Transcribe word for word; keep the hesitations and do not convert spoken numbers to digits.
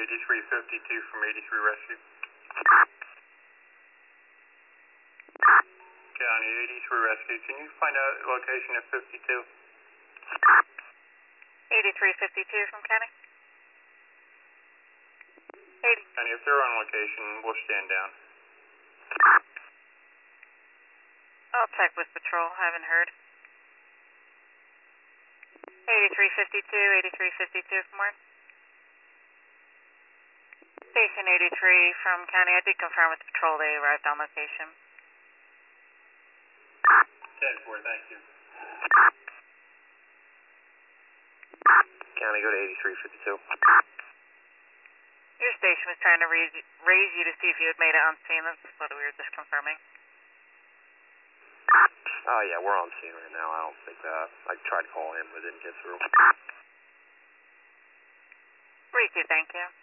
eighty-three fifty-two from eighty-three Rescue. County eighty-three Rescue, can you find out location of fifty-two? eighty-three fifty-two from County. eighty. County, if they're on location, we'll stand down. I'll check with patrol, haven't heard. eighty-three fifty-two, eighty-three fifty-two from where? Station eighty-three from County, I did confirm with patrol they arrived on location. ten four, thank you. County, go to eighty-three fifty-two. Your station was trying to raise, raise you to see if you had made it on scene. That's what we were just confirming. Oh, yeah, we're on scene right now. I don't think that. I tried to call him, but didn't get through. Riku, thank you.